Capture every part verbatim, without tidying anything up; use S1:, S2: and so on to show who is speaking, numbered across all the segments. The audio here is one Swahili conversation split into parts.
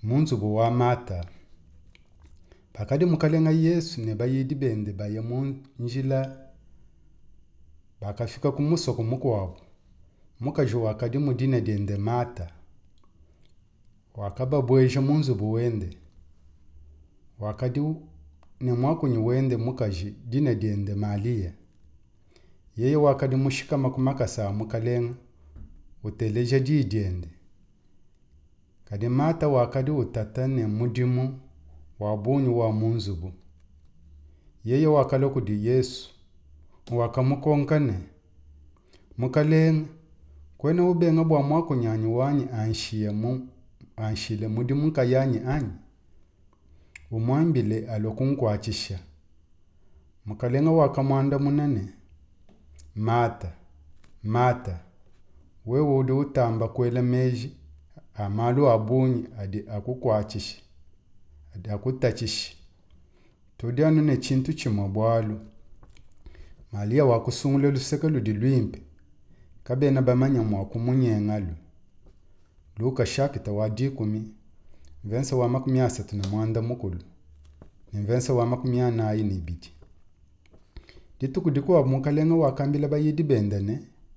S1: Munzubu wa Mata. Bakadi mukalenga Yesu ne bayidi bende baye munjila. Bakafika kumuso kumukwabo. Mukajo wakadi mudine dende Mata. Wakaba bweje munzubu wende. Wakadi ne mwakunyi wende mukaji dine dende Malia. Yeye wakadi mushika makumakasa mukalenga. Uteleja di dende. Kadi Mata wakadi utata ne mudimu wabunyu wa munzubu. Yeye wakaloku di Yesu. Wakamukonkane. Mukalenga. Kwena ubenga bwa mwakunyanyi wanyi anshiye mu. Anshile mudimu kayanyi anyi. Umwambile alokunkwachisha. Mukalenga wakamwanda munene. Mata. Mata. Wewe udi utamba kwele meji. Amalu abunyi adi akukwachisha. Adi akutachisha. Tudi anu ne chintu chimabwalu. Malia wakusungule luseka ludi luimpe. Kabena bamanya mwakumunye ngalu. Luka shakita wadikumi. Vensa wa makumia satu na mwanda mukulu. Vensa wa makumia na ayi nibidi. Dituku diku wa mukalenga wakambila bayidi bendane.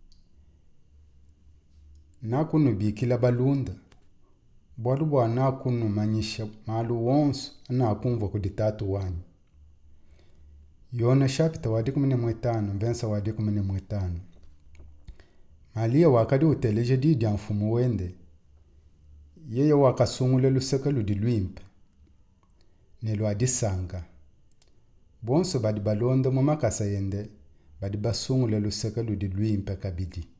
S1: Nakunu bikila balunda. Bwalu wa nakunu manyisha malu wonsu nakumva kuditatu wanyi. Yona shakita wadikumi ne mwetano. Vensa wadikumi ne mwetano. Malia wakadi uteleje di dianfumu wende. Yeye wakasungule luseka ludi luimpe. Nelu adisanga. Bonso badi balonda mumakasa yende. Badi basungule luseka ludi luimpe kabidi.